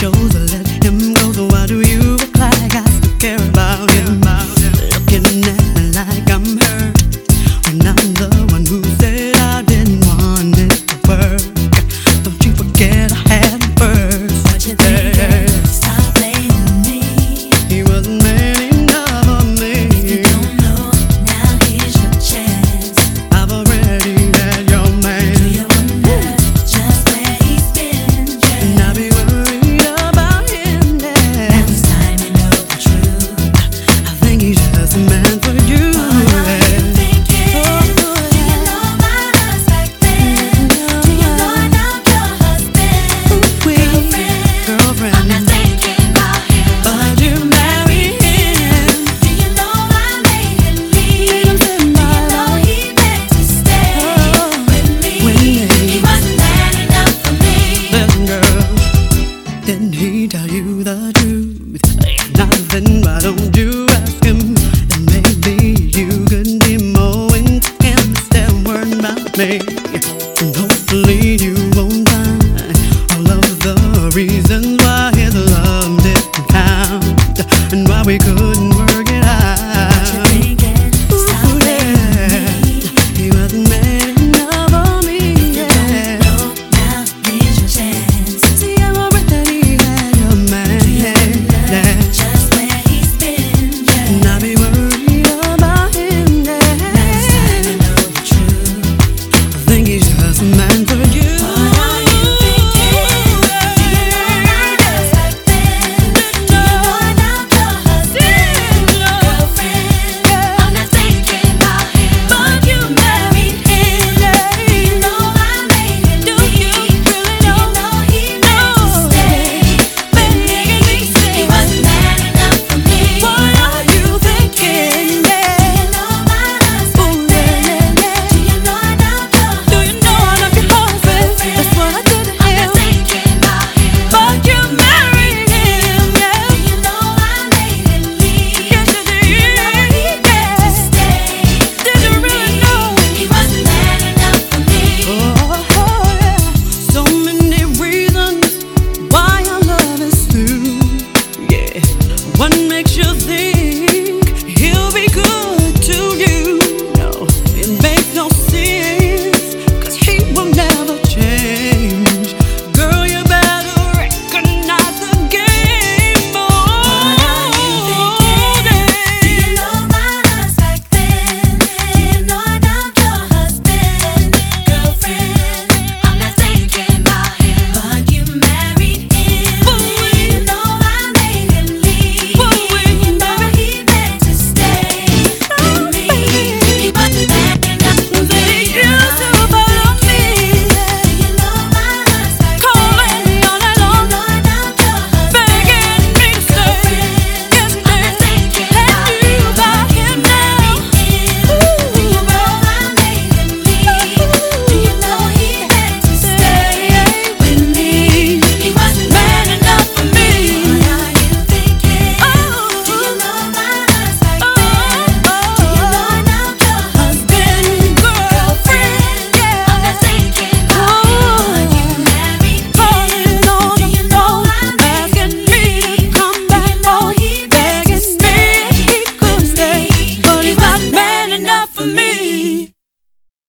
chose to let him go. So why do you act like I still care about him? Looking at me like I'm hurt when I'm the one who said I didn't want it to work. Don't you forget I had him first. What you think? Stop blaming me. He wasn't man enough for me. If you don't know, now here's your chance. I've already had your man. Do you wonder just where he's been? And I be worried about him now. Now it's time to know the truth. I think he's just a man for you. What are you thinking? Do you know about us back then? Do you know now your husband? Girlfriend, I'm not thinking about him. but you marry him. Do you know I made him leave? Do you know he begged to stay with me? He wasn't man enough for me. Listen, girl, didn't he tell you the truth? If not, then why don't you ask him? And maybe you could be more into him instead of worrying about me. And hopefully you won't find all of the reasons why his love didn't count and why we could